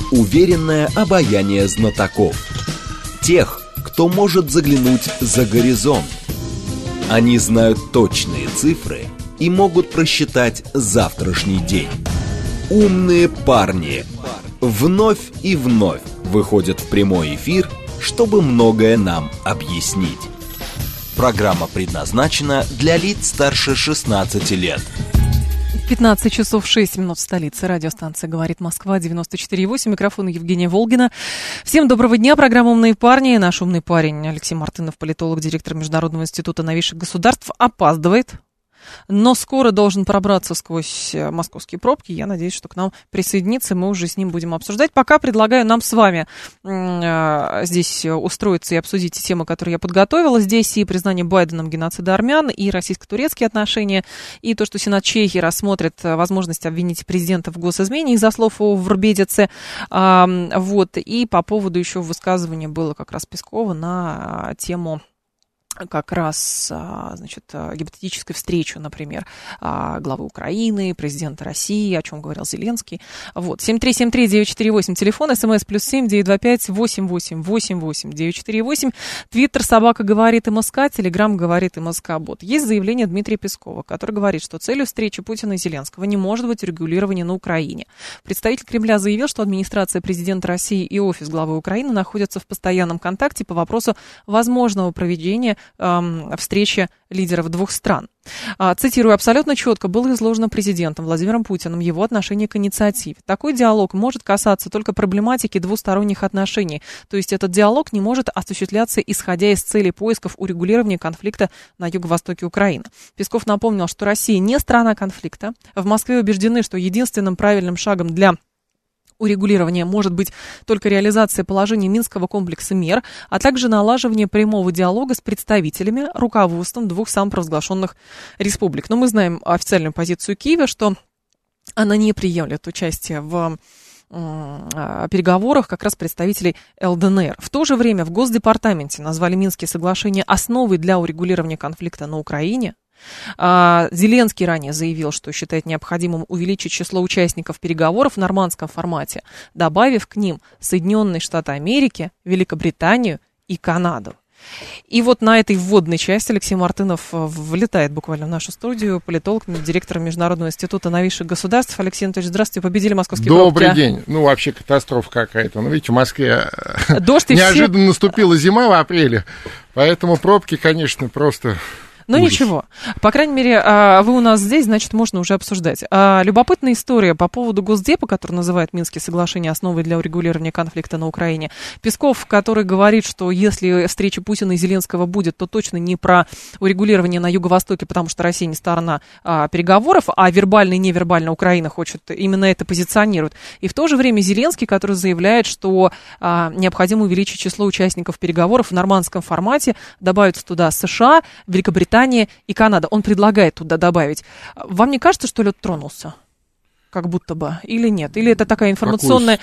Уверенное обаяние знатоков. Тех, кто может заглянуть за горизонт. Они знают точные цифры и могут просчитать завтрашний день. Умные парни вновь и вновь выходят в прямой эфир, чтобы многое нам объяснить. Программа предназначена для лиц старше 16 лет. 15 часов 6 минут в столице. Радиостанция «Говорит Москва», 94,8. Микрофон Евгения Волгина. Всем доброго дня. Программа «Умные парни». Наш умный парень Алексей Мартынов, политолог, директор Международного института новейших государств, опаздывает, но скоро должен пробраться сквозь московские пробки. Я надеюсь, что к нам присоединится, мы уже с ним будем обсуждать. Пока предлагаю нам с вами здесь устроиться и обсудить темы, которые я подготовила. Здесь и признание Байденом геноцида армян, и российско-турецкие отношения, и то, что Сенат Чехии рассмотрит возможность обвинить президента в госизмене из-за слов о Врбедице. Вот. И по поводу еще высказывания было как раз Пескова на тему как раз, значит, гипотетической встречи, например, главы Украины, президента России, о чем говорил Зеленский. Вот, 7373948, телефон, смс +7 925 8888 948, твиттер собака говорит МСК, телеграм говорит МСК Бот. Есть заявление Дмитрия Пескова, который говорит, что целью встречи Путина и Зеленского не может быть урегулирование на Украине. Представитель Кремля заявил, что администрация президента России и офис главы Украины находятся в постоянном контакте по вопросу возможного проведения встречи лидеров двух стран. Цитирую, абсолютно четко было изложено президентом Владимиром Путиным его отношение к инициативе. Такой диалог может касаться только проблематики двусторонних отношений. То есть этот диалог не может осуществляться, исходя из целей поисков урегулирования конфликта на юго-востоке Украины. Песков напомнил, что Россия не страна конфликта. В Москве убеждены, что единственным правильным шагом для урегулирования может быть только реализация положений Минского комплекса мер, а также налаживание прямого диалога с представителями, руководством двух самопровозглашенных республик. Но мы знаем официальную позицию Киева, что она не приемлет участие в переговорах как раз представителей ЛДНР. В то же время в Госдепартаменте назвали Минские соглашения основой для урегулирования конфликта на Украине. Зеленский ранее заявил, что считает необходимым увеличить число участников переговоров в нормандском формате, добавив к ним Соединенные Штаты Америки, Великобританию и Канаду. И вот на этой вводной части Алексей Мартынов влетает буквально в нашу студию, политолог, директор Международного института новейших государств. Алексей Анатольевич, здравствуйте, победили московские пробки. Добрый день. Ну, вообще катастрофа какая-то. Ну, видите, в Москве дождь неожиданно наступила зима в апреле, поэтому пробки, конечно, просто... Ну ничего, по крайней мере, вы у нас здесь, значит, можно уже обсуждать. Любопытная история по поводу Госдепа, который называет Минские соглашения основой для урегулирования конфликта на Украине. Песков, который говорит, что если встреча Путина и Зеленского будет, то точно не про урегулирование на Юго-Востоке, потому что Россия не сторона переговоров, а вербально и невербально Украина хочет именно это позиционирует. И в то же время Зеленский, который заявляет, что необходимо увеличить число участников переговоров в нормандском формате, добавить туда США, Великобритания и Канада. Он предлагает туда добавить. Вам не кажется, что лед тронулся? Как будто бы. Или нет? Или это такая информационная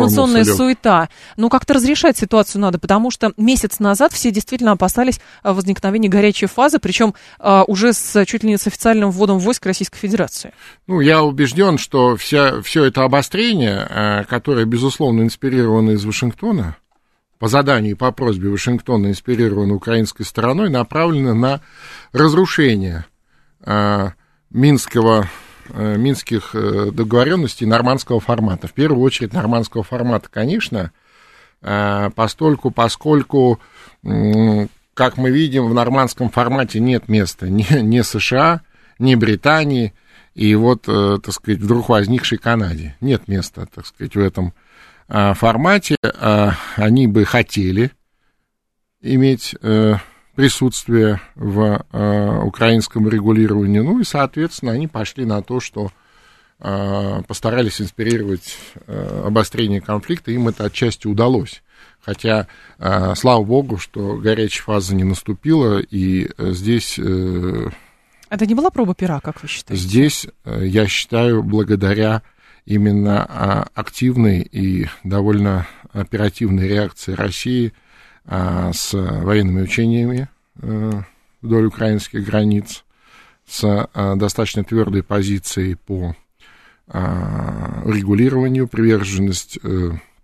суета? Ну, как-то разрешать ситуацию надо, потому что месяц назад все действительно опасались возникновения горячей фазы, причем уже чуть ли не с официальным вводом войск Российской Федерации. Ну, я убежден, что все это обострение, которое, безусловно, инспирировано из Вашингтона, по заданию и по просьбе Вашингтона, инспирировано украинской стороной, направлено на разрушение минских договоренностей нормандского формата. В первую очередь нормандского формата, конечно, поскольку, как мы видим, в нормандском формате нет места ни США, ни Британии, и вот, так сказать, вдруг возникшей Канаде. Нет места, так сказать, в этом формате. Они бы хотели иметь присутствие в украинском регулировании, ну и, соответственно, они пошли на то, что постарались инспирировать обострение конфликта, им это отчасти удалось. Хотя, слава богу, что горячая фаза не наступила, и здесь... Это не была проба пера, как вы считаете? Здесь, я считаю, благодаря именно активной и довольно оперативной реакции России с военными учениями вдоль украинских границ, с достаточно твердой позицией по регулированию, приверженность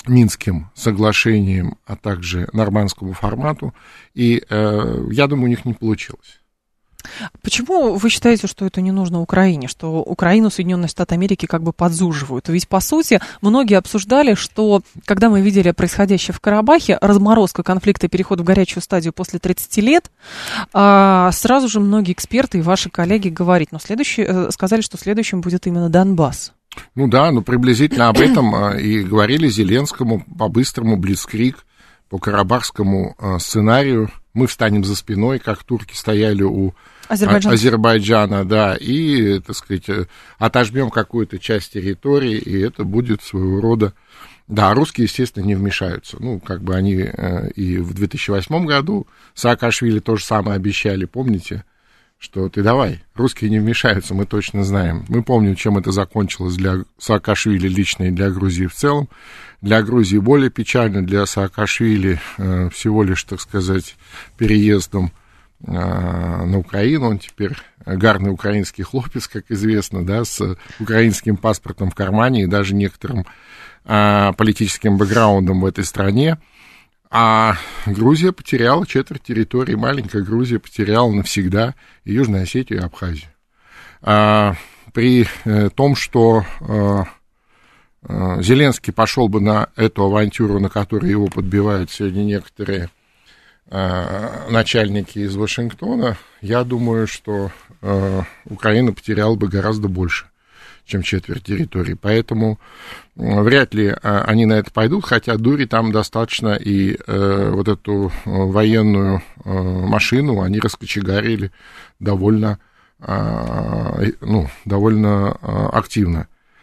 Минским соглашениям, а также нормандскому формату, и я думаю, у них не получилось. Почему вы считаете, что это не нужно Украине, что Украину Соединенные Штаты Америки как бы подзуживают? Ведь, по сути, многие обсуждали, что, когда мы видели происходящее в Карабахе, разморозка конфликта и переход в горячую стадию после 30 лет, сразу же многие эксперты и ваши коллеги сказали, что следующим будет именно Донбасс. Ну да, приблизительно об этом и говорили Зеленскому, по-быстрому, блицкриг, по карабахскому сценарию. Мы встанем за спиной, как турки стояли у Азербайджана, да, и, так сказать, отожмем какую-то часть территории, и это будет своего рода... Да, русские, естественно, не вмешаются. Как бы они и в 2008 году Саакашвили то же самое обещали, помните? Что ты давай, русские не вмешаются, мы точно знаем. Мы помним, чем это закончилось для Саакашвили лично и для Грузии в целом. Для Грузии более печально, для Саакашвили всего лишь, так сказать, переездом на Украину. Он теперь гарный украинский хлопец, как известно, да, с украинским паспортом в кармане и даже некоторым политическим бэкграундом в этой стране. А Грузия потеряла четверть территории, маленькая Грузия потеряла навсегда и Южную Осетию, и Абхазию. При том, что Зеленский пошел бы на эту авантюру, на которую его подбивают сегодня некоторые начальники из Вашингтона, я думаю, что Украина потеряла бы гораздо больше, чем четверть территории. Поэтому вряд ли они на это пойдут, хотя дури там достаточно, и вот эту военную машину они раскочегарили довольно активно.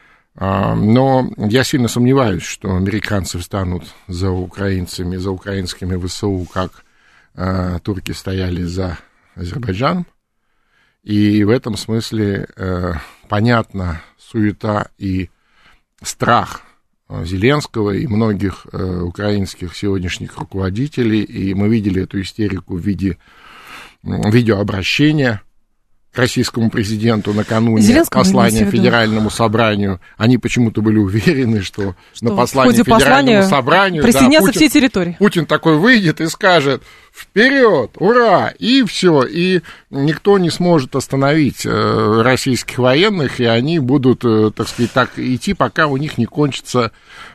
Но я сильно сомневаюсь, что американцы встанут за украинцами, за украинскими ВСУ, как турки стояли за Азербайджаном. И в этом смысле понятна суета и страх Зеленского и многих украинских сегодняшних руководителей. И мы видели эту истерику в виде видеообращения к российскому президенту накануне послания Федеральному собранию. Они почему-то были уверены, что на послании Федеральному собранию присоединятся все территории. Путин такой выйдет и скажет: вперед, ура, и все, и никто не сможет остановить российских военных, и они будут, так сказать, так идти, пока у них не кончится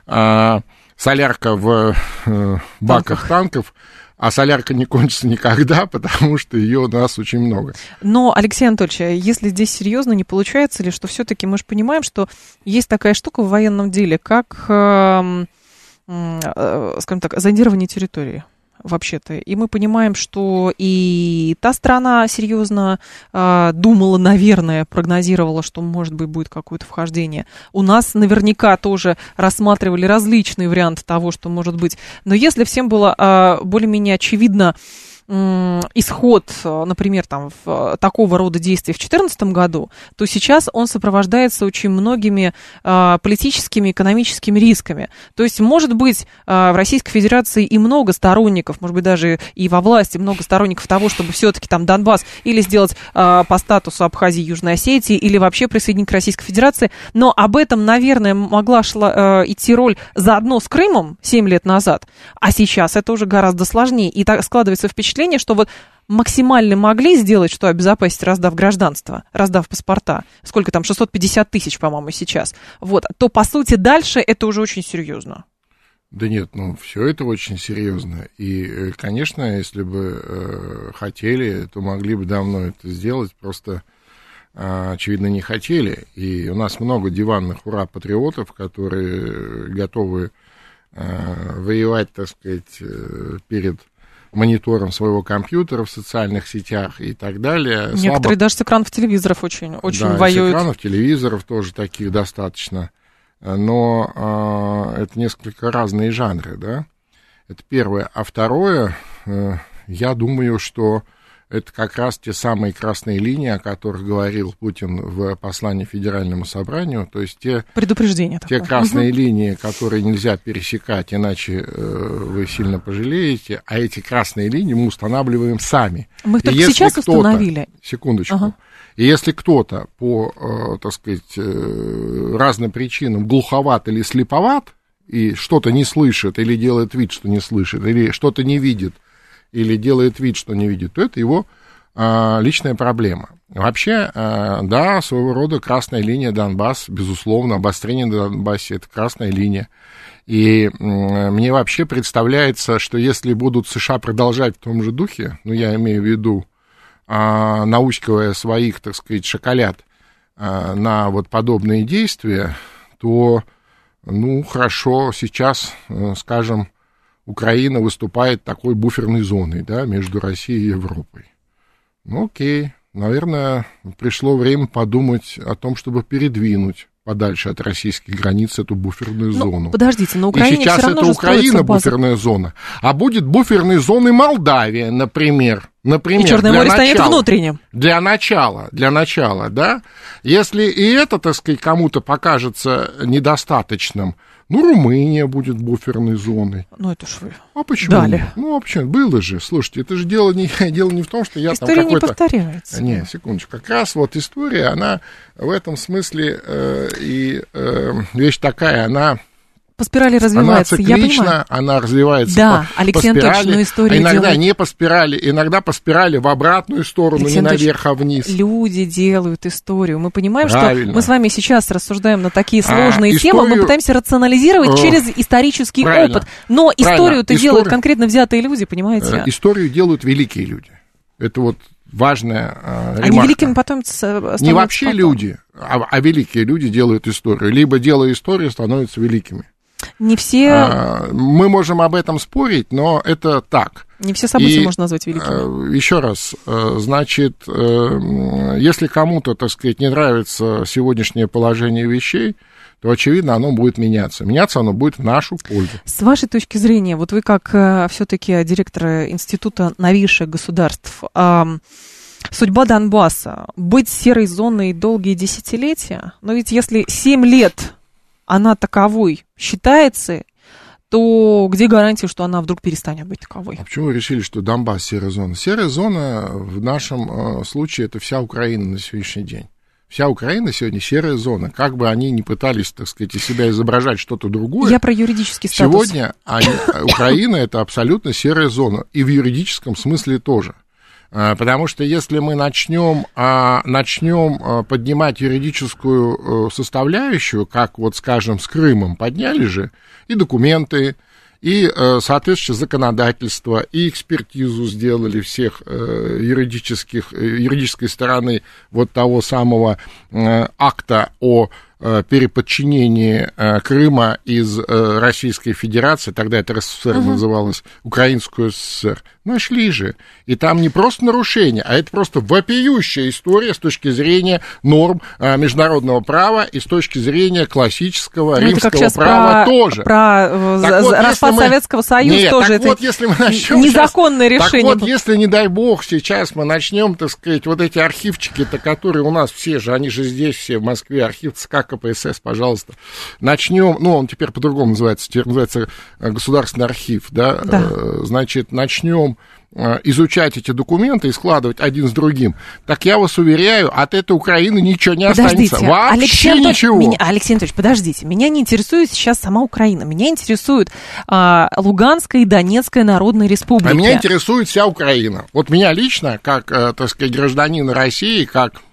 солярка в баках танков. А солярка не кончится никогда, потому что ее у нас очень много. Но, Алексей Анатольевич, если здесь серьезно, не получается ли, что все-таки мы же понимаем, что есть такая штука в военном деле, как, скажем так, зондирование территории? Вообще-то. И мы понимаем, что и та страна серьезно думала, наверное, прогнозировала, что, может быть, будет какое-то вхождение. У нас наверняка тоже рассматривали различные варианты того, что может быть. Но если всем было более-менее очевидно исход, например, там, такого рода действий в 2014 году, то сейчас он сопровождается очень многими политическими, экономическими рисками. То есть, может быть, в Российской Федерации и много сторонников, может быть, даже и во власти много сторонников того, чтобы все-таки там Донбасс или сделать по статусу Абхазии, Южной Осетии, или вообще присоединить к Российской Федерации, но об этом, наверное, могла идти роль заодно с Крымом 7 лет назад, а сейчас это уже гораздо сложнее, и так складывается впечатление, что вот максимально могли сделать, что обезопасить, раздав гражданство, раздав паспорта, сколько там, 650 тысяч, по-моему, сейчас, вот, то, по сути, дальше это уже очень серьезно. Да нет, все это очень серьезно. И, конечно, если бы хотели, то могли бы давно это сделать, просто, очевидно, не хотели. И у нас много диванных ура-патриотов, которые готовы воевать, так сказать, перед монитором своего компьютера в социальных сетях и так далее. Некоторые даже с экранов телевизоров очень да, воюют. С экранов телевизоров тоже таких достаточно. Но это несколько разные жанры, да. Это первое. А второе, я думаю, что это как раз те самые красные линии, о которых говорил Путин в послании Федеральному собранию, то есть те красные линии, которые нельзя пересекать, иначе вы сильно пожалеете, а эти красные линии мы устанавливаем сами. Мы их только сейчас установили. Секундочку. И если кто-то по, так сказать, разным причинам глуховат или слеповат, и что-то не слышит, или делает вид, что не слышит, или что-то не видит, или делает вид, что не видит, то это его личная проблема. Вообще, да, своего рода красная линия Донбасс, безусловно, обострение на Донбассе — это красная линия. И мне вообще представляется, что если будут США продолжать в том же духе, ну, я имею в виду, наускивая своих, так сказать, шоколад на вот подобные действия, то, ну, хорошо, сейчас, скажем, Украина выступает такой буферной зоной, да, между Россией и Европой. Ну, окей, наверное, пришло время подумать о том, чтобы передвинуть подальше от российских границ эту буферную зону. Подождите, на Украине и сейчас все равно это же Украина буферная зона, а будет буферной зоной Молдавия, например. И Черное море станет внутренним. Для начала, да. Если и это, так сказать, кому-то покажется недостаточным, ну, Румыния будет буферной зоной. Ну, это ж вы. А почему? Дали. Ну, вообще, было же. Слушайте, это же дело не в том, что я история там какой-то... не повторяется. Не, секундочку. Как раз вот история, она в этом смысле вещь такая, она... По спирали развивается, она циклична, я понимаю. Она развивается да, по Алексей Анатольевич, но история иногда делает... не по спирали, иногда по спирали в обратную сторону, Алексей не наверх, а вниз. Люди делают историю. Мы понимаем, Правильно. что мы с вами сейчас рассуждаем на такие сложные темы, мы пытаемся рационализировать через исторический опыт. Но историю-то делают конкретно взятые люди, понимаете? Историю делают великие люди. Это вот важная ремарка. Они великими потом становятся. Не вообще потом. люди, а великие люди делают историю. Либо, делая историю, становятся великими. Не все... Мы можем об этом спорить, но это так. Не все события можно назвать великими. Еще раз, значит, если кому-то, так сказать, не нравится сегодняшнее положение вещей, то, очевидно, оно будет меняться. Меняться оно будет в нашу пользу. С вашей точки зрения, вот вы как все-таки директор Института новейших государств, судьба Донбасса, быть серой зоной долгие десятилетия, но ведь если 7 лет она таковой считается, то где гарантия, что она вдруг перестанет быть таковой? А почему вы решили, что Донбасс серая зона? Серая зона в нашем случае это вся Украина на сегодняшний день. Вся Украина сегодня серая зона. Как бы они ни пытались, так сказать, из себя изображать что-то другое. Я про юридический статус. Сегодня Украина это абсолютно серая зона. И в юридическом смысле тоже. Потому что если мы начнем поднимать юридическую составляющую, как вот, скажем, с Крымом подняли же, и документы, и соответствующее законодательство, и экспертизу сделали всех юридической стороны вот того самого акта о переподчинении Крыма из Российской Федерации, тогда это РСФСР называлось, Украинскую ССР, нашли же. И там не просто нарушение, а это просто вопиющая история с точки зрения норм международного права и с точки зрения классического римского права тоже. Про распад Советского Союза тоже это вот, если мы начнем незаконное решение. Так вот, если, не дай бог, сейчас мы начнем, так сказать, вот эти архивчики-то, которые у нас все же, они же здесь все в Москве, архив ЦК КПСС, пожалуйста, начнем, ну, он теперь по-другому называется, теперь называется Государственный архив, да. Значит, начнем изучать эти документы и складывать один с другим, так я вас уверяю, от этой Украины ничего не останется. Вообще ничего. Алексей Анатольевич, подождите, меня не интересует сейчас сама Украина, меня интересует Луганская и Донецкая народные республики. А меня интересует вся Украина. Вот меня лично, как, так сказать, гражданина России,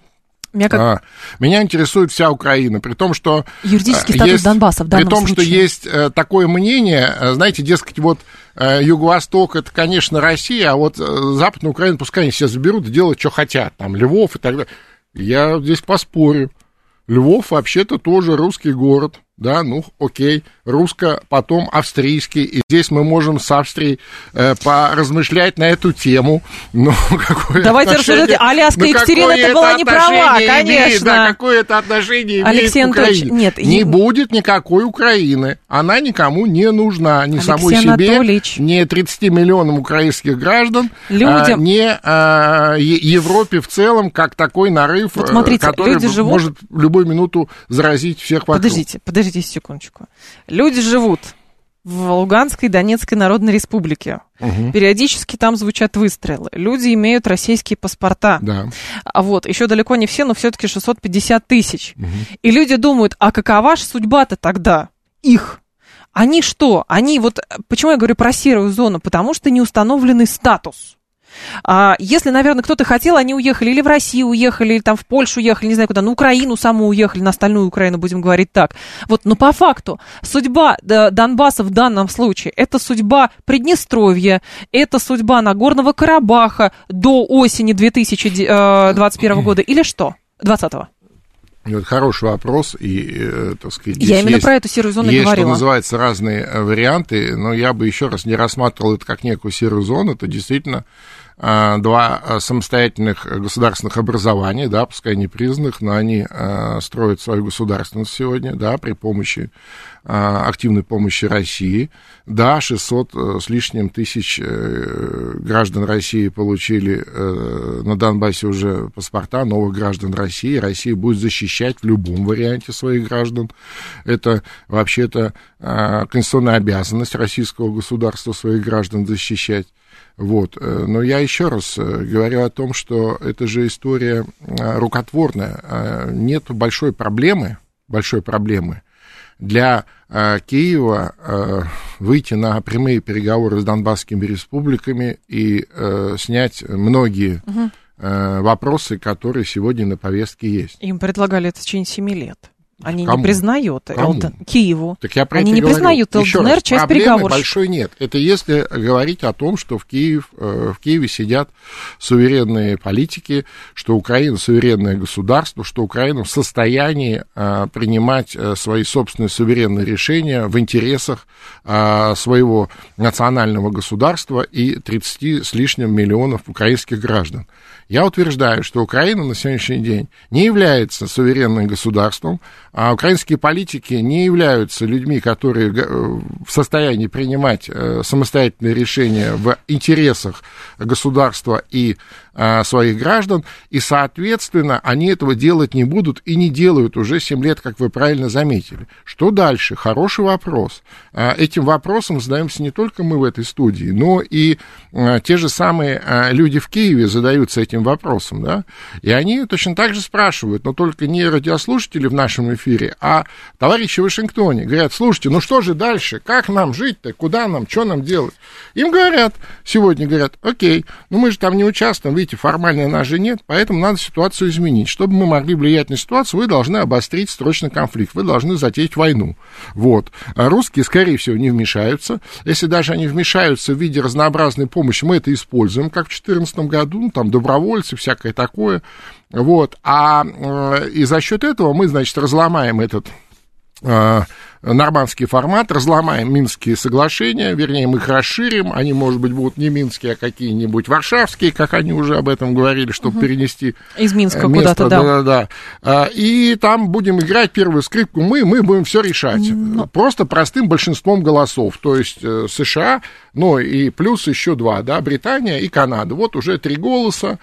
меня интересует вся Украина, при том, что... Юридический статус Донбасса в данном случае. При том, что есть такое мнение, знаете, дескать, вот Юго-Восток, это, конечно, Россия, а вот Западная Украина, пускай они все заберут и делают, что хотят, там, Львов и так далее. Я здесь поспорю. Львов вообще-то тоже русский город. Да, ну, окей, русско, потом австрийский, и здесь мы можем с Австрией поразмышлять на эту тему. Но какое Давайте рассуждать, Аляска и Екатерина-то была не права, конечно. Да, какое это отношение Алексей имеет к Украине? Нет, не будет никакой Украины, она никому не нужна, ни самой себе, ни 30 миллионам украинских граждан, ни Европе в целом, как такой нарыв, вот смотрите, который может в любую минуту заразить всех вокруг. Подождите секундочку. Люди живут в Луганской и Донецкой Народной Республике. Периодически там звучат выстрелы. Люди имеют российские паспорта. Да. Вот, еще далеко не все, но все-таки 650 тысяч. И люди думают, а какова же судьба-то тогда их? Они что? Они вот, почему я говорю про серую зону? Потому что не установленный статус. Если, наверное, кто-то хотел, они уехали или в Россию уехали, или там в Польшу уехали, не знаю куда, на Украину саму уехали, на остальную Украину, будем говорить так. Вот, но по факту судьба Донбасса в данном случае, это судьба Приднестровья, это судьба Нагорного Карабаха до осени 2021 года или что? 2020-го? Это хороший вопрос, и, так сказать, я именно про эту серую зону говорила. Есть, что называется, разные варианты, но я бы еще раз не рассматривал это как некую серую зону, это действительно два самостоятельных государственных образования, да, пускай не признанных, но они строят свою государственность сегодня, да, при помощи, активной помощи России. Да, 600 с лишним тысяч граждан России получили на Донбассе уже паспорта новых граждан России. Россия будет защищать в любом варианте своих граждан. Это вообще-то конституционная обязанность российского государства своих граждан защищать. Вот. Но я еще раз говорю о том, что это же история рукотворная. Нет большой проблемы для Киева выйти на прямые переговоры с донбасскими республиками и снять многие вопросы, которые сегодня на повестке есть. Им предлагали это в течение 7 лет. Они Кому? не признают Киеву. Так я про они это не говорю. признают ЛДНР, часть проблемы переговоров. Большой нет. Это если говорить о том, что в Киеве сидят суверенные политики, что Украина суверенное государство, что Украина в состоянии принимать свои собственные суверенные решения в интересах своего национального государства и 30 с лишним миллионов украинских граждан. Я утверждаю, что Украина на сегодняшний день не является суверенным государством, а украинские политики не являются людьми, которые в состоянии принимать самостоятельные решения в интересах государства и своих граждан, и, соответственно, они этого делать не будут и не делают уже 7 лет, как вы правильно заметили. Что дальше? Хороший вопрос. Этим вопросом задаемся не только мы в этой студии, но и те же самые люди в Киеве задаются этим вопросом, да, и они точно так же спрашивают, но только не радиослушатели в нашем эфире, а товарищи в Вашингтоне. Говорят, слушайте, ну что же дальше? Как нам жить-то? Куда нам? Что нам делать? Им говорят, сегодня говорят, окей, ну мы же там не участвуем, видите, формально нас же нет, поэтому надо ситуацию изменить. Чтобы мы могли влиять на ситуацию, вы должны обострить срочно конфликт, вы должны затеять войну. Вот. А русские, скорее всего, не вмешаются. Если даже они вмешаются в виде разнообразной помощи, мы это используем, как в 2014 году, ну, там, добровольцы, всякое такое. Вот. И за счет этого мы, значит, разломаем этот нормандский формат, разломаем Минские соглашения, вернее, мы их расширим, они, может быть, будут не минские, а какие-нибудь варшавские, как они уже об этом говорили, чтобы перенести из Минска куда-то, да. И там будем играть первую скрипку мы будем все решать. Просто простым большинством голосов, то есть США, ну и плюс еще 2, да, Британия и Канада. Вот уже 3 голоса,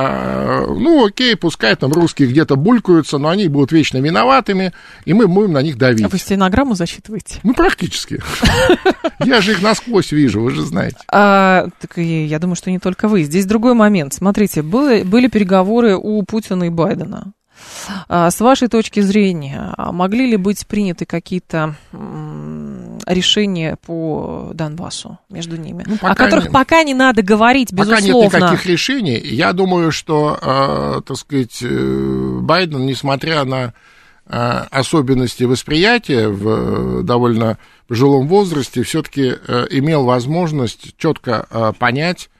ну окей, пускай там русские где-то булькаются, но они будут вечно виноватыми, и мы будем на них давить. А вы стенограмму засчитываете? Ну, практически. Я же их насквозь вижу, вы же знаете. Так я думаю, что не только вы. Здесь другой момент. Смотрите, были переговоры у Путина и Байдена. С вашей точки зрения, могли ли быть приняты какие-то решения по Донбассу между ними, о которых пока не надо говорить, безусловно? Пока нет никаких решений. Я думаю, что, так сказать, Байден, несмотря на особенности восприятия в довольно пожилом возрасте, все-таки имел возможность четко понять,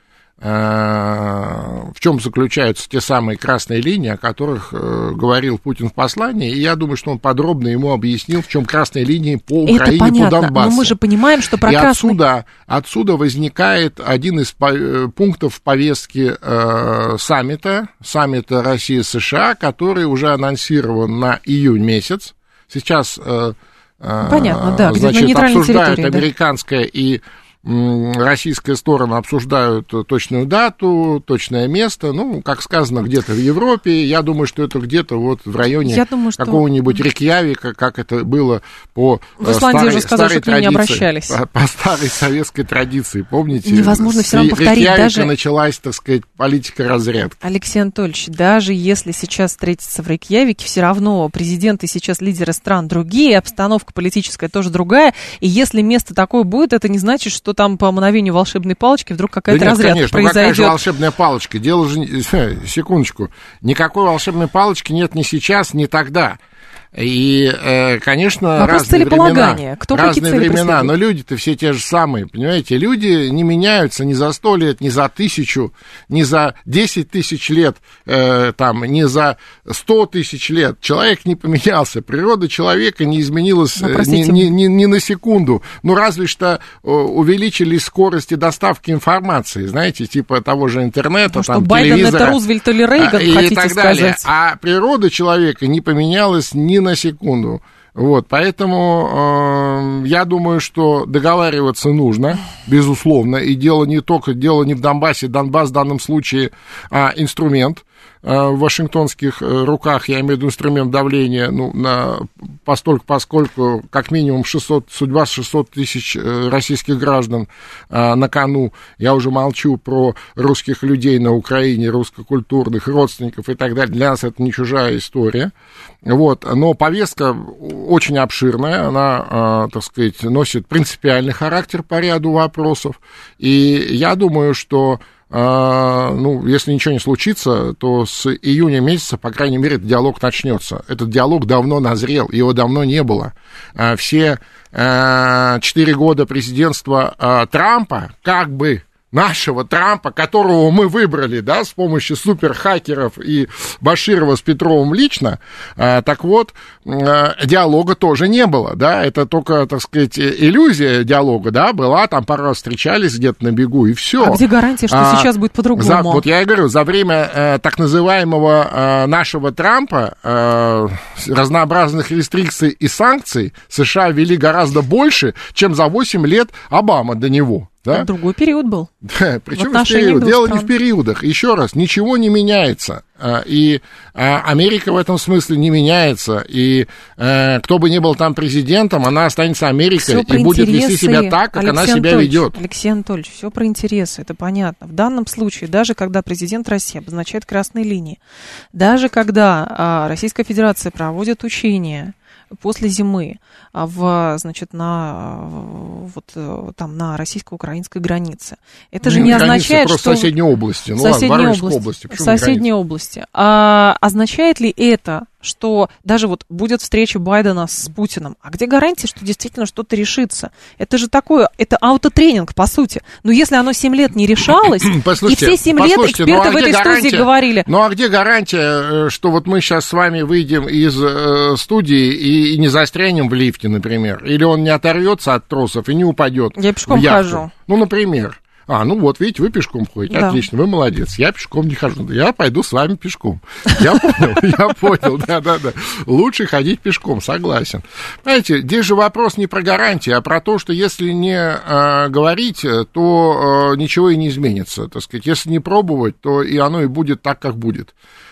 в чем заключаются те самые красные линии, о которых говорил Путин в послании, и я думаю, что он подробно ему объяснил, в чем красные линии по Украине, понятно, по Донбассу. Но мы же понимаем, что про отсюда возникает один из пунктов повестки саммита России-США, который уже анонсирован на июнь месяц. Сейчас, понятно, да, значит, обсуждают американское и российская сторона обсуждают точную дату, точное место, ну, как сказано, где-то в Европе, я думаю, что это где-то вот в районе какого-нибудь Рейкьявика, как это было по старой традиции, по старой советской традиции, помните? Невозможно все равно повторить даже... началась, так сказать, политика разрядки. Алексей Анатольевич, даже если сейчас встретиться в Рейкьявике, все равно президенты сейчас лидеры стран другие, обстановка политическая тоже другая, и если место такое будет, это не значит, что там по мановению волшебной палочки вдруг какая-то разрядка конечно, произойдет. Какая же волшебная палочка? Дело же... Секундочку. Никакой волшебной палочки нет ни сейчас, ни тогда. И, конечно, разные времена, но люди-то все те же самые, понимаете, люди не меняются ни за 100 лет, ни за 1000, ни за 10 тысяч лет, ни за 100 тысяч лет. Человек не поменялся, природа человека не изменилась ни на секунду, ну, разве что увеличились скорости доставки информации, знаете, типа того же интернета, там, Байден телевизора. Это Рузвельт или Рейган, и хотите так сказать. далее. А природа человека не поменялась ни на секунду. Вот, поэтому я думаю, что договариваться нужно, безусловно, и дело не в Донбассе. Донбасс в данном случае инструмент в вашингтонских руках, я имею в виду инструмент давления, поскольку как минимум судьба 600 тысяч российских граждан на кону, я уже молчу про русских людей на Украине, русскокультурных родственников и так далее, для нас это не чужая история, вот, но повестка очень обширная, она, так сказать, носит принципиальный характер по ряду вопросов, и я думаю, что если ничего не случится, то с июня месяца, по крайней мере, этот диалог начнется. Этот диалог давно назрел, его давно не было. Все 4 года президентства Трампа, как бы нашего Трампа, которого мы выбрали, да, с помощью суперхакеров и Баширова с Петровым лично, так вот, диалога тоже не было, да, это только, так сказать, иллюзия диалога, да, была, там пару раз встречались где-то на бегу, и все. А где гарантия, что сейчас будет по-другому? Вот я и говорю, за время так называемого нашего Трампа разнообразных рестрикций и санкций США ввели гораздо больше, чем за 8 лет Обама до него. Да? Другой период был. Да, причем период. Дело не в периодах. Еще раз, ничего не меняется. И Америка в этом смысле не меняется. И кто бы ни был там президентом, она останется Америкой и будет вести себя так, как она себя ведет. Алексей Анатольевич, все про интересы, это понятно. В данном случае, даже когда президент России обозначает красные линии, даже когда Российская Федерация проводит учения после зимы на российско-украинской границе. Это же не означает, что... соседней области. Соседней области. Означает ли это, что даже вот будет встреча Байдена с Путиным, а где гарантия, что действительно что-то решится? Это же такое, это аутотренинг, по сути. Но если оно 7 лет не решалось, и все 7 лет эксперты в этой студии говорили... Ну, а где гарантия, что вот мы сейчас с вами выйдем из студии и не застрянем в лифте, например? Или он не оторвется от тросов и не упадет в яхту? Я пешком хожу. Ну, например. Вот, видите, вы пешком ходите, да. Отлично, вы молодец, я пешком не хожу, я пойду с вами пешком. Я понял, да. Лучше ходить пешком, согласен. Знаете, здесь же вопрос не про гарантии, а про то, что если не говорить, то ничего и не изменится, так сказать. Если не пробовать, то и оно и будет так, как будет.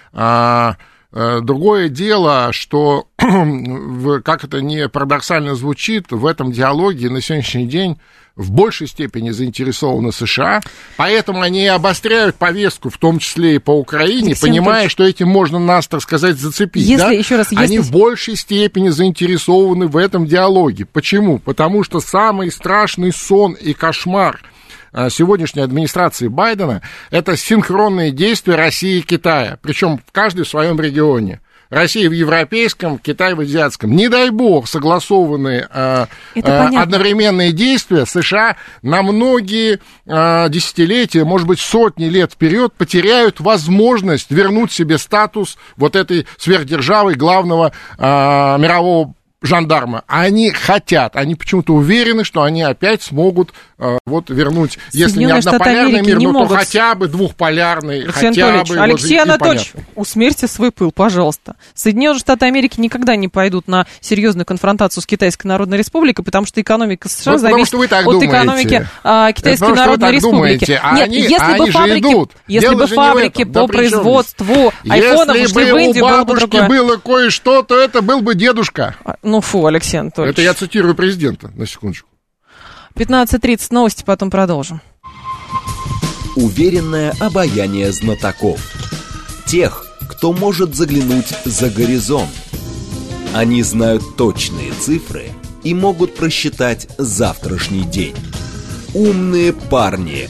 Другое дело, что, как это не парадоксально звучит, в этом диалоге на сегодняшний день в большей степени заинтересованы США, поэтому они и обостряют повестку, в том числе и по Украине, понимая, что этим можно нас, так сказать, зацепить. Они в большей степени заинтересованы в этом диалоге. Почему? Потому что самый страшный сон и кошмар сегодняшней администрации Байдена – это синхронные действия России и Китая, причем каждый в своем регионе. Россия в европейском, Китай в азиатском. Не дай бог согласованные одновременные действия США на многие десятилетия, может быть, сотни лет вперед потеряют возможность вернуть себе статус вот этой сверхдержавы главного мирового жандармы, они хотят, они почему-то уверены, что они опять смогут вот вернуть, если не однополярный мир, но то хотя бы двухполярный, Алексей Анатольевич, усмирьте свой пыл, пожалуйста. Соединенные Штаты Америки никогда не пойдут на серьезную конфронтацию с Китайской Народной Республикой, потому что экономика США зависит от экономики Китайской Народной Республики. Нет, если бы фабрики по производству айфонов ушли в Индию, было бы другое. Если у бабушки было кое-что, то это был бы дедушка. Ну, фу, Алексей Анатольевич. Это я цитирую президента, на секундочку. 15:30 новости, потом продолжим. Уверенное обаяние знатоков. Тех, кто может заглянуть за горизонт. Они знают точные цифры и могут просчитать завтрашний день. Умные парни.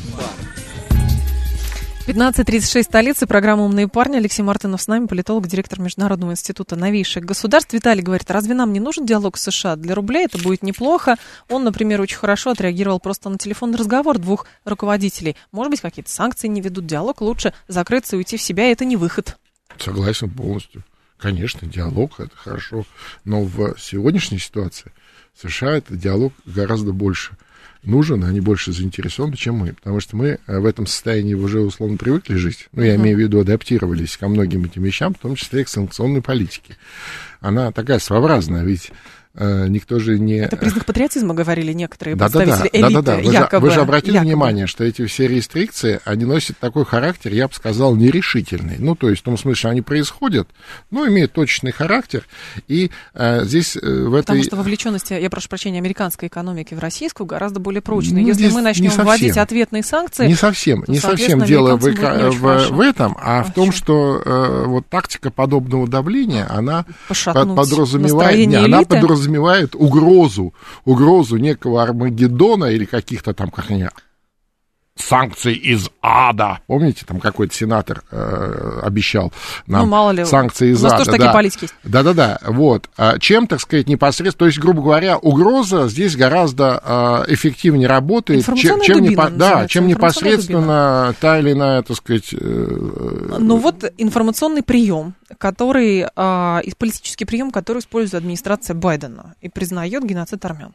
15:36, столица, программа «Умные парни». Алексей Мартынов с нами, политолог, директор Международного института новейших государств. Виталий говорит, разве нам не нужен диалог с США? Для рубля это будет неплохо. Он, например, очень хорошо отреагировал просто на телефонный разговор двух руководителей. Может быть, какие-то санкции не ведут, диалог лучше закрыться и уйти в себя, это не выход. Согласен полностью. Конечно, диалог это хорошо, но в сегодняшней ситуации США это диалог гораздо больше нужен, они больше заинтересованы, чем мы, потому что мы в этом состоянии уже условно привыкли жить, ну, я имею в виду, адаптировались ко многим этим вещам, в том числе и к санкционной политике. Она такая своеобразная, ведь никто же не... Это признак патриотизма, говорили некоторые представители элиты, якобы. Вы же обратили внимание, что эти все рестрикции, они носят такой характер, я бы сказал, нерешительный. Ну, то есть, в том смысле, что они происходят, но имеют точечный характер. И здесь в этой... Потому что вовлеченность, я прошу прощения, американской экономики в российскую гораздо более прочная. Ну, если мы начнем вводить ответные санкции... Не совсем дело в этом, а в том, что вот тактика подобного давления, она подразумевает угрозу некого Армагеддона или каких-то там, как они, санкций из ада. Помните, там какой-то сенатор обещал нам мало ли, санкции из ада. У нас тоже такие политики есть. Да, вот. Чем, так сказать, непосредственно, то есть, грубо говоря, угоза здесь гораздо эффективнее работает, чем непосредственно та или иная, так сказать... Ну вот информационный прием, который, политический прием, который использует администрация Байдена и признает геноцид армян.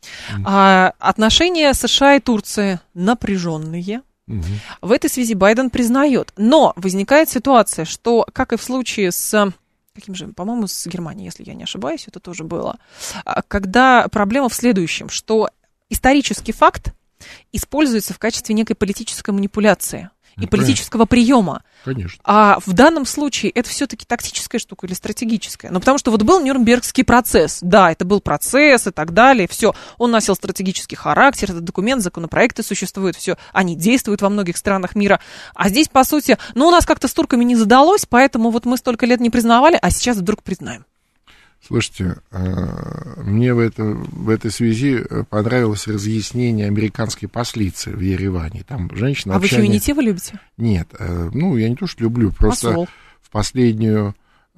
Отношения США и Турции напряженные. В этой связи Байден признает. Но возникает ситуация, что, как и в случае с, по-моему, с Германией, если я не ошибаюсь, это тоже было, когда проблема в следующем, что исторический факт используется в качестве некой политической манипуляции и политического приема. Конечно. А в данном случае это все-таки тактическая штука или стратегическая? Ну, потому что вот был Нюрнбергский процесс. Да, это был процесс и так далее. Все, он носил стратегический характер. Этот документ, законопроекты существуют, все, они действуют во многих странах мира. А здесь, по сути, у нас как-то с турками не задалось, поэтому вот мы столько лет не признавали, а сейчас вдруг признаем. Слушайте, мне в этой связи понравилось разъяснение американской послицы в Ереване. Там женщина... Вы феминитивы любите? Нет, я не то, что люблю, просто в последнее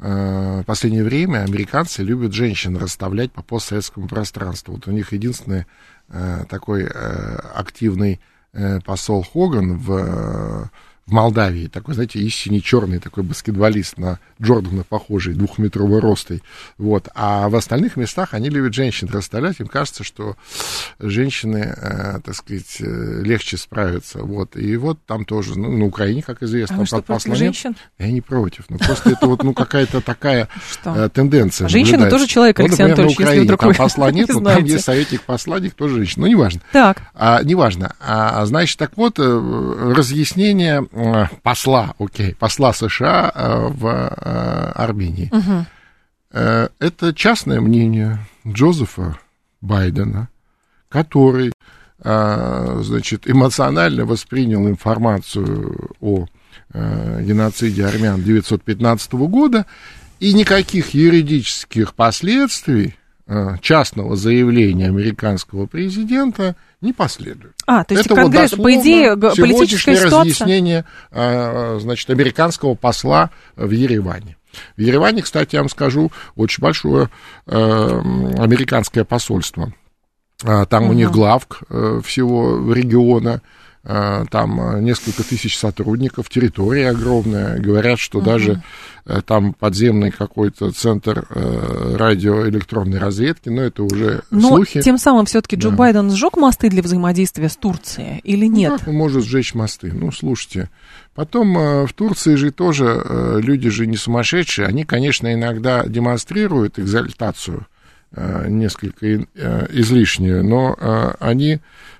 время американцы любят женщин расставлять по постсоветскому пространству. Вот у них единственный такой активный посол Хоган в Молдавии, такой, знаете, истинно черный такой баскетболист, на Джордана похожий, 2-метрового роста. Вот. А в остальных местах они любят женщин расставлять. Им кажется, что женщины, так сказать, легче справятся. Вот. И вот там тоже, на Украине, как известно, вы что, против женщин? Я не против. Просто это вот, какая-то такая тенденция. Женщина тоже человек, Алексей Анатольевич, если вдруг вы там посла нет, там есть советник-посланник, тоже женщина. Неважно. Так. Неважно. Значит, так вот, разъяснение посла США в Армении. Это частное мнение Джозефа Байдена, который, эмоционально воспринял информацию о геноциде армян 1915 года, и никаких юридических последствий частного заявления американского президента не последует. То есть это Конгресс, по идее, политическая ситуация... разъяснение, американского посла в Ереване. В Ереване, кстати, я вам скажу, очень большое американское посольство. Там у них главк всего региона, там несколько тысяч сотрудников, территория огромная. Говорят, что даже там подземный какой-то центр радиоэлектронной разведки, но это уже слухи. Но тем самым все-таки Джо Байден сжег мосты для взаимодействия с Турцией или нет? Ну, как он может сжечь мосты? Ну, слушайте, потом в Турции же тоже люди же не сумасшедшие, они, конечно, иногда демонстрируют экзальтацию несколько излишнюю, но они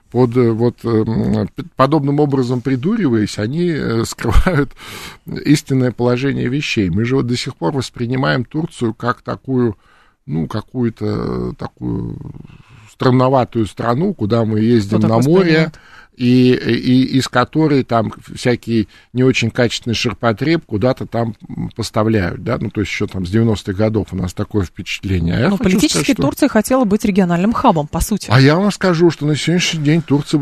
подобным образом придуриваясь, они скрывают истинное положение вещей. Мы же до сих пор воспринимаем Турцию как такую, какую-то такую странноватую страну, куда мы ездим на море, и из которой там всякий не очень качественный ширпотреб куда-то там поставляют, да, то есть еще там с 90-х годов у нас такое впечатление. Но политически Турция хотела быть региональным хабом, по сути. А я вам скажу, что на сегодняшний день Турция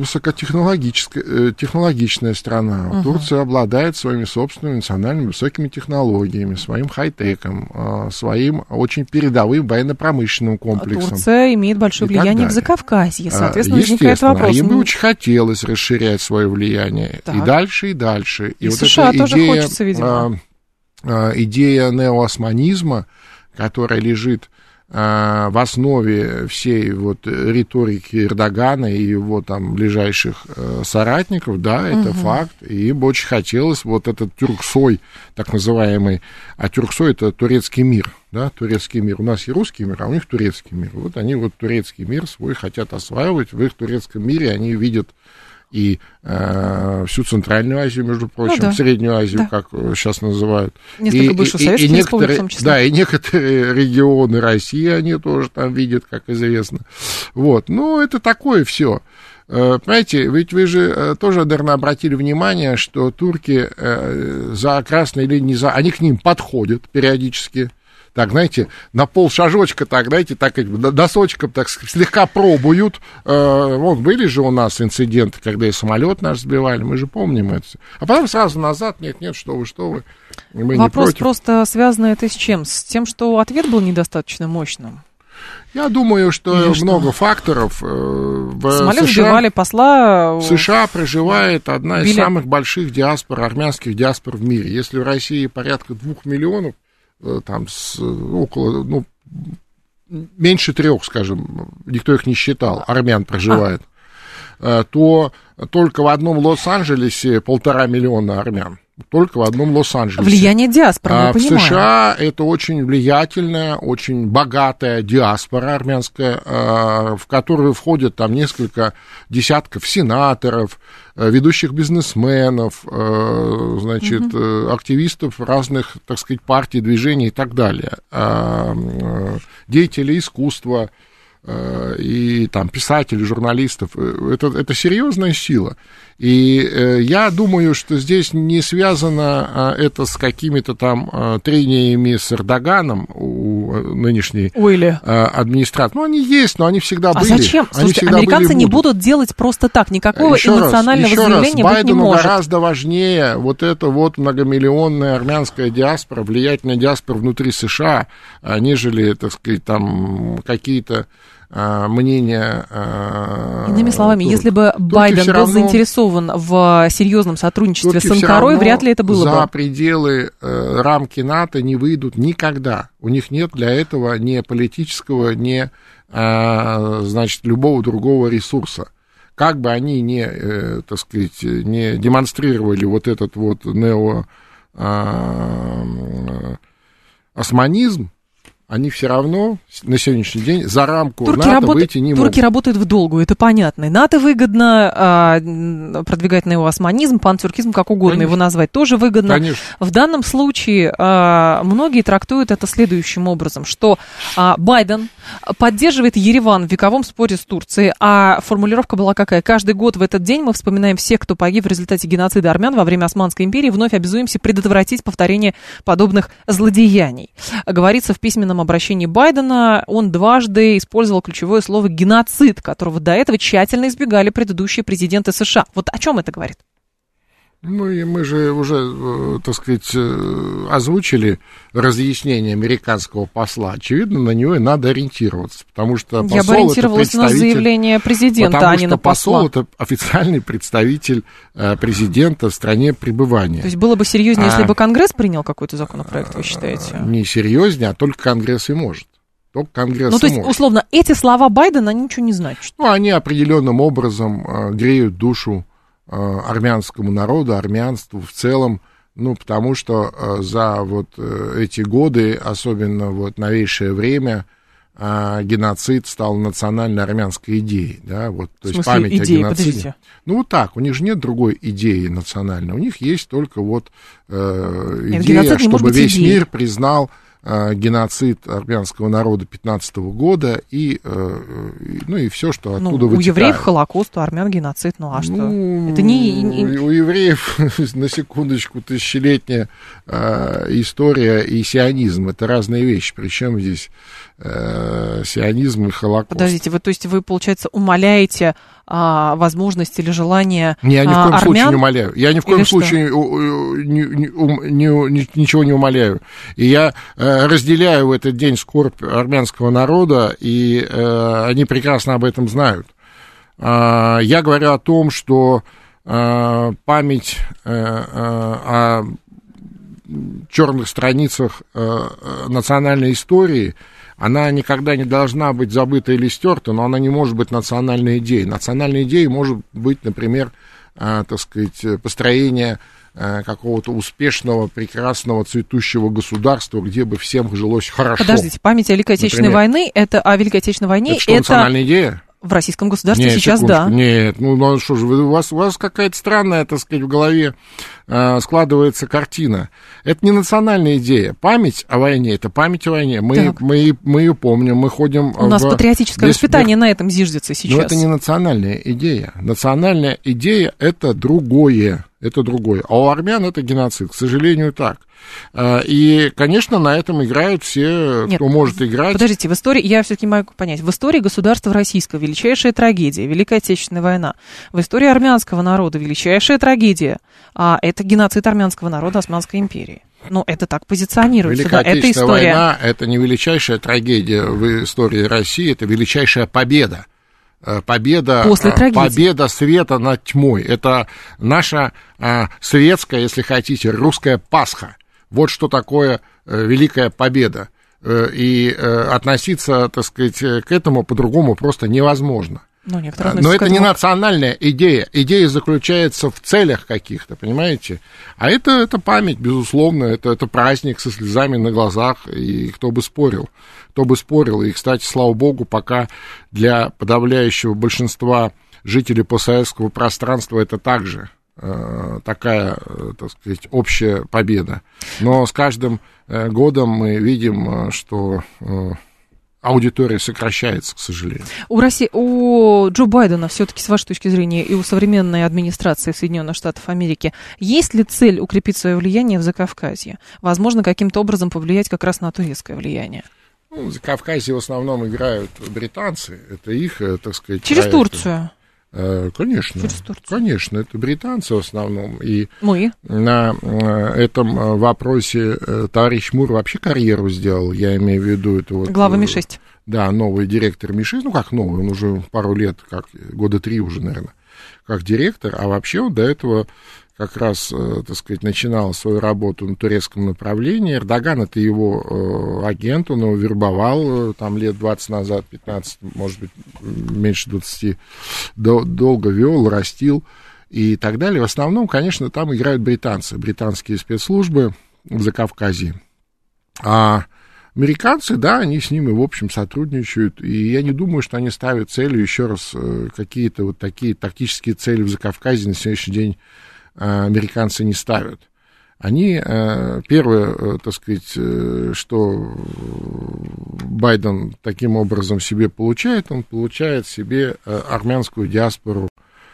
технологичная страна. Турция обладает своими собственными национальными высокими технологиями, своим хай-теком, своим очень передовым военно-промышленным комплексом. Турция имеет большое влияние в Закавказье, соответственно, возникает вопрос. Ей бы очень хотелось расширять свое влияние и дальше, и дальше. И вот США эта тоже идея, хочется, видимо. Идея неоосманизма, которая лежит в основе всей вот риторики Эрдогана и его там ближайших соратников, да, это факт, и им бы очень хотелось вот этот тюрксой, так называемый, а тюрксой это турецкий мир, да, турецкий мир, у нас и русский мир, а у них турецкий мир, вот они вот турецкий мир свой хотят осваивать, в их турецком мире они видят и всю Центральную Азию, между прочим, Среднюю Азию, как сейчас называют. Несколько бывших советских республик в том числе. Да, и некоторые регионы России они тоже там видят, как известно. Вот, это такое все. Понимаете, ведь вы же тоже, наверное, обратили внимание, что турки за красной линией, они к ним подходят периодически. Так, знаете, на полшажочка, так, знаете, так, носочком, так, слегка пробуют. Были же у нас инциденты, когда и самолет наш сбивали, мы же помним это. А потом сразу назад, нет, что вы. Мы вопрос просто связан это с чем? С тем, что ответ был недостаточно мощным? Я думаю, что много факторов. Самолет сбивали посла. В США проживает одна из самых больших диаспор, армянских диаспор в мире. Если в России порядка 2 миллионов, там около, меньше 3, скажем, никто их не считал, армян проживает, то только в одном Лос-Анджелесе 1,5 миллиона армян. Только в одном Лос-Анджелесе. Влияние диаспоры, мы понимаем. В США это очень влиятельная, очень богатая диаспора армянская, в которую входят там несколько десятков сенаторов, ведущих бизнесменов, значит, активистов разных, так сказать, партий, движений и так далее, деятелей искусства и там писателей, журналистов. Это серьезная сила. И я думаю, что здесь не связано это с какими-то там трениями с Эрдоганом у нынешней администрации. Они есть, но они всегда были. А зачем? Слушайте, американцы не будут делать просто так. Никакого эмоционального заявления быть не может. Гораздо важнее вот эта вот многомиллионная армянская диаспора, влиятельная диаспора внутри США, нежели, так сказать, там какие-то мнения. Иными словами, если бы Байден был заинтересован в серьезном сотрудничестве с Анкарой, вряд ли это было бы. За пределы рамки НАТО не выйдут никогда. У них нет для этого ни политического, ни, значит, любого другого ресурса. Как бы они не, так сказать, не демонстрировали вот этот вот неоосманизм, они все равно на сегодняшний день за рамку НАТО выйти не могут. Турки работают в долгую, это понятно. И НАТО выгодно продвигать неоосманизм, пантюркизм, как угодно его назвать, тоже выгодно. Конечно. В данном случае многие трактуют это следующим образом, что Байден поддерживает Ереван в вековом споре с Турцией, а формулировка была какая? Каждый год в этот день мы вспоминаем всех, кто погиб в результате геноцида армян во время Османской империи, вновь обязуемся предотвратить повторение подобных злодеяний. Говорится в письменном обращении Байдена, он дважды использовал ключевое слово «геноцид», которого до этого тщательно избегали предыдущие президенты США. Вот о чем это говорит? Ну, и мы же уже, так сказать, озвучили разъяснение американского посла. Очевидно, на него и надо ориентироваться, потому что посол — Я бы ориентировалась на заявление президента, а не на посла. Потому что посол — это официальный представитель президента в стране пребывания. То есть было бы серьезнее, если бы Конгресс принял какой-то законопроект, вы считаете? Не серьезнее, а только Конгресс и может. Только Конгресс то есть, условно, эти слова Байдена, они ничего не значат? Ну, они определенным образом греют душу армянскому народу, армянству в целом, ну, потому что за вот эти годы, особенно вот новейшее время, геноцид стал национальной армянской идеей, да, вот, то есть память о геноциде. Подождите. Ну, вот так, у них же нет другой идеи национальной, у них есть только вот идея, чтобы весь мир признал геноцид армянского народа 15 года и, ну, и все, что оттуда вытекает. У евреев Холокост, у армян геноцид, ну а что? Ну, это не... У евреев, на секундочку, тысячелетняя история и сионизм — это разные вещи, причем здесь сионизм и Холокост. Подождите, то есть вы, получается, умаляете возможность или желание армян? Я ни в коем случае не умаляю. Я ни в коем случае ничего не умаляю. И я разделяю в этот день скорбь армянского народа, и они прекрасно об этом знают. Я говорю о том, что память о черных страницах национальной истории, она никогда не должна быть забыта или стерта, но она не может быть национальной идеей. Национальной идеей может быть, например, так сказать, построение какого-то успешного, прекрасного, цветущего государства, где бы всем жилось хорошо. Подождите, память о Великой Отечественной войне, о Великой Отечественной войне, это что, национальная идея? В российском государстве сейчас, да. Нет, ну что же, у вас какая-то странная, так сказать, в голове складывается картина. Это не национальная идея. Память о войне — это память о войне. Мы ее помним, мы ходим... У нас патриотическое воспитание на этом зиждется сейчас. Но это не национальная идея. Национальная идея — это другое. Это другое. А у армян это геноцид, к сожалению, так. И, конечно, на этом играют все, кто может играть. Подождите, в истории, я все-таки могу понять, в истории государства российского величайшая трагедия, Великая Отечественная война. В истории армянского народа величайшая трагедия, это геноцид армянского народа Османской империи. Ну, это так позиционируется, Великая да, это Отечественная история. Война — это не величайшая трагедия в истории России, это величайшая победа. Победа света над тьмой. Это наша светская, если хотите, русская Пасха. Вот что такое великая победа. И относиться, так сказать, к этому по-другому просто невозможно. Но это не национальная идея. Идея заключается в целях каких-то, понимаете? А это память, безусловно, это праздник со слезами на глазах, и кто бы спорил. И, кстати, слава богу, пока для подавляющего большинства жителей постсоветского пространства это также такая, так сказать, общая победа. Но с каждым годом мы видим, что аудитория сокращается, к сожалению. У Джо Байдена все-таки, с вашей точки зрения, и у современной администрации Соединенных Штатов Америки, есть ли цель укрепить свое влияние в Закавказье? Возможно, каким-то образом повлиять как раз на турецкое влияние? Ну, в Закавказье в основном играют британцы. Это их, так сказать, через проекты. Турцию? Конечно. Через Турцию. Конечно, это британцы в основном. И мы? На этом вопросе товарищ Мур вообще карьеру сделал. Я имею в виду это вот... Глава Ми-6. Да, новый директор Ми-6. Ну, как новый, он уже пару лет, года 3 уже, наверное, как директор. А вообще он до этого как раз, так сказать, начинал свою работу на турецком направлении. Эрдоган — это его агент, он его вербовал там лет 20 назад, 15, может быть, меньше 20, долго вел, растил и так далее. В основном, конечно, там играют британцы, британские спецслужбы в Закавказье. А американцы, да, они с ними, в общем, сотрудничают, и я не думаю, что они ставят целью, еще раз, какие-то вот такие тактические цели в Закавказье на сегодняшний день американцы не ставят. Они, первое, так сказать, что Байден таким образом себе получает, он получает себе армянскую диаспору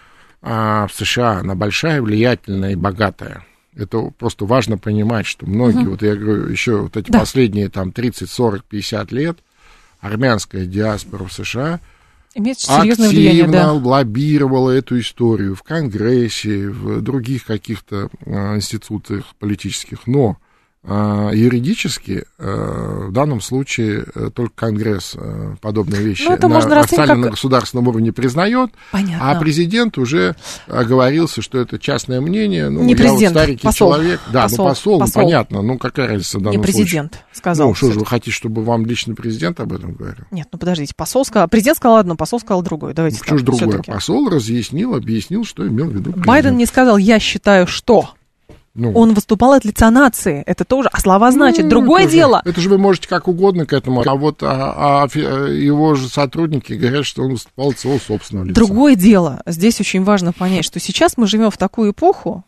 в США. Она большая, влиятельная и богатая. Это просто важно понимать, что многие, вот я говорю, еще вот эти последние там 30, 40, 50 лет армянская диаспора в США имеет серьезное влияние, да. Лоббировала эту историю в Конгрессе, в других каких-то институтах политических, но юридически в данном случае только Конгресс подобные вещи официально на государственном уровне признает, а президент уже оговорился, что это частное мнение. Не президент, я старенький посол. Человек. Да, посол, понятно, какая разница в данном случае. Не президент сказал. Что же вы хотите, чтобы вам лично президент об этом говорил? Нет, подождите, посол сказал, президент сказал одно, посол сказал другое. Давайте что же другое? Посол объяснил, что имел в виду президент. Байден не сказал, я считаю, что... Он выступал от лица нации, это тоже, а слова значит. Другое дело. Это же вы можете как угодно к этому, а вот его же сотрудники говорят, что он выступал от своего собственного лица. Другое дело, здесь очень важно понять, что сейчас мы живем в такую эпоху,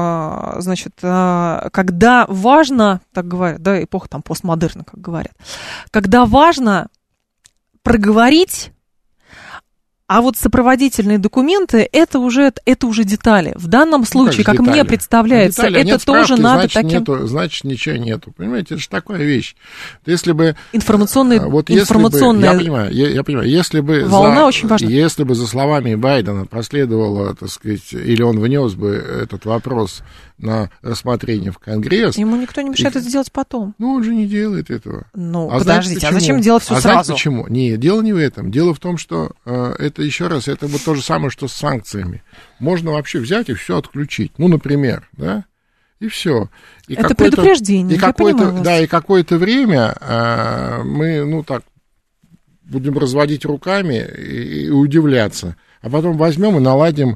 когда важно, так говорят, да, эпоха там постмодерна, как говорят, когда важно проговорить. А вот сопроводительные документы это уже детали. В данном случае, как мне представляется, это тоже надо таким... Значит, ничего нету. Понимаете, это же такая вещь. Если бы... Информационная... Я понимаю, если бы... Волна очень важна. Если бы за словами Байдена последовало, так сказать, или он внес бы этот вопрос на рассмотрение в Конгресс... Ему никто не мешает это сделать потом. Он же не делает этого. Подождите, а зачем делать все сразу? Знаете почему? Нет, дело не в этом. Дело в том, что это еще раз, это вот то же самое, что с санкциями. Можно вообще взять и все отключить. Например, да, и все. И это предупреждение. И какое-то время мы, будем разводить руками и удивляться. А потом возьмем и наладим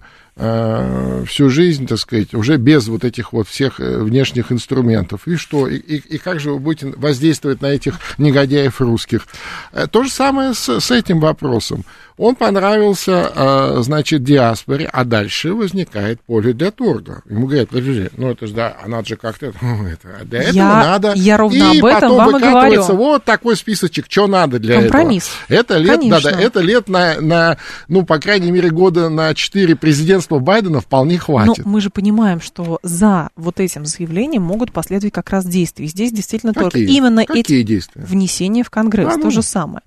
всю жизнь, так сказать, уже без вот этих вот всех внешних инструментов. И что? И как же вы будете воздействовать на этих негодяев русских? То же самое с этим вопросом. Он понравился, значит, диаспоре, а дальше возникает поле для торга. Ему говорят, подожди, это же, да, а надо же как-то, для этого надо. Я ровно и об этом потом вам и говорю. Вот такой списочек, что надо для Компромисс. этого. Это лет на, по крайней мере, года на 4 президентства Байдена вполне хватит. Но мы же понимаем, что за вот этим заявлением могут последовать как раз действия. Здесь действительно торг. Именно Какие действия? Внесение в Конгресс, то же самое.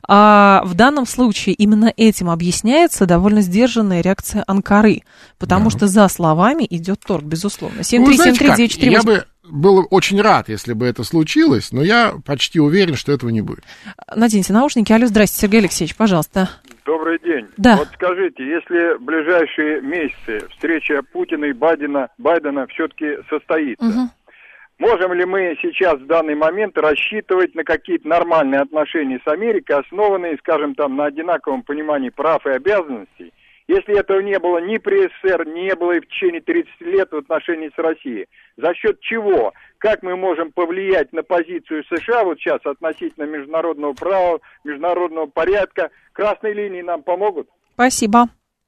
А в данном случае именно этим объясняется довольно сдержанная реакция Анкары, потому что за словами идет торг, безусловно. 7373948. Я бы был очень рад, если бы это случилось, но я почти уверен, что этого не будет. Наденьте наушники. Алло, здрасте, Сергей Алексеевич, пожалуйста. Добрый день. Да. Вот скажите, если в ближайшие месяцы встреча Путина и Байдена все-таки состоится, можем ли мы сейчас в данный момент рассчитывать на какие-то нормальные отношения с Америкой, основанные, скажем, на одинаковом понимании прав и обязанностей, если этого не было ни при СССР, не было и в течение 30 лет в отношении с Россией? За счет чего? Как мы можем повлиять на позицию США вот сейчас относительно международного права, международного порядка? Красные линии нам помогут? Спасибо.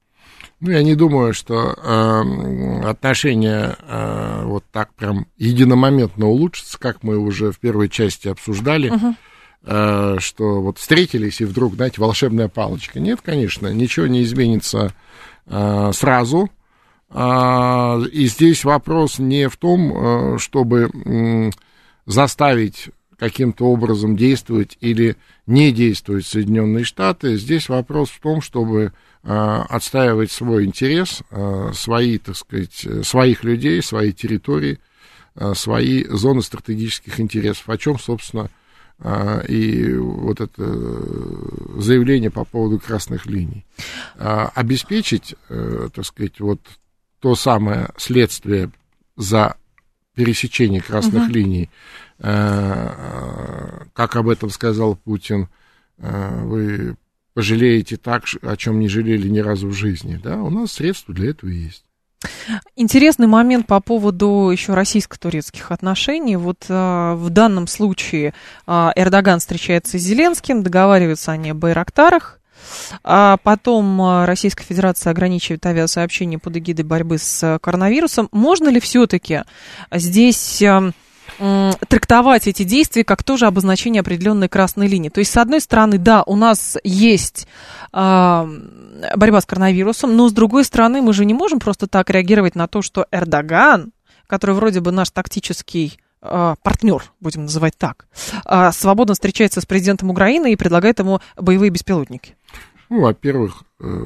Я не думаю, что отношения вот так прям единомоментно улучшатся, как мы уже в первой части обсуждали, что вот встретились и вдруг, знаете, волшебная палочка. Нет, конечно, ничего не изменится сразу. И здесь вопрос не в том, чтобы заставить каким-то образом действовать или не действовать Соединенные Штаты. Здесь вопрос в том, чтобы отстаивать свой интерес, свои, так сказать, своих людей, свои территории, свои зоны стратегических интересов, о чем, собственно, и вот это заявление по поводу красных линий. Обеспечить, так сказать, вот то самое следствие за пересечение красных линий, как об этом сказал Путин, вы пожалеете так, о чем не жалели ни разу в жизни. Да? У нас средства для этого есть. Интересный момент по поводу еще российско-турецких отношений. Вот в данном случае Эрдоган встречается с Зеленским, договариваются они о байрактарах. А потом Российская Федерация ограничивает авиасообщение под эгидой борьбы с коронавирусом. Можно ли все-таки здесь трактовать эти действия как тоже обозначение определенной красной линии? То есть, с одной стороны, да, у нас есть борьба с коронавирусом, но с другой стороны, мы же не можем просто так реагировать на то, что Эрдоган, который вроде бы наш тактический партнер, будем называть так, свободно встречается с президентом Украины и предлагает ему боевые беспилотники. Ну, во-первых,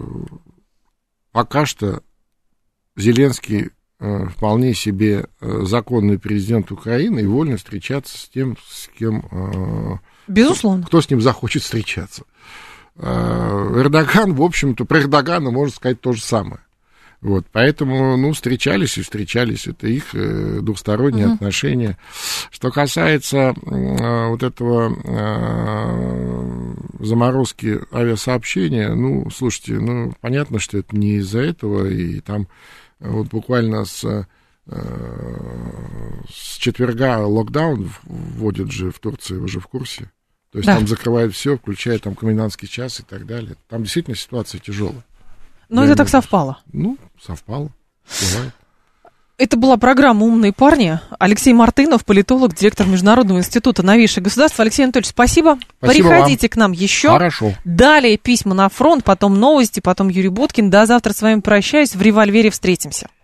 пока что Зеленский вполне себе законный президент Украины и вольно встречаться с тем, с кем... Безусловно. Кто с ним захочет встречаться. Эрдоган, в общем-то, про Эрдогана можно сказать то же самое. Вот, поэтому, ну, встречались, это их двухсторонние отношения. Что касается вот этого заморозки авиасообщения, ну, слушайте, ну, понятно, что это не из-за этого, и там вот буквально с четверга локдаун вводят же в Турции, вы же в курсе? То есть там закрывают все, включая там комендантский час и так далее. Там действительно ситуация тяжелая. Но это так совпало. Ну, совпало. Бывает. Это была программа «Умные парни». Алексей Мартынов, политолог, директор Международного института новейших государств. Алексей Анатольевич, спасибо. Приходите вам к нам еще. Хорошо. Далее письма на фронт, потом новости, потом Юрий Боткин. До завтра с вами прощаюсь. В «Револьвере» встретимся.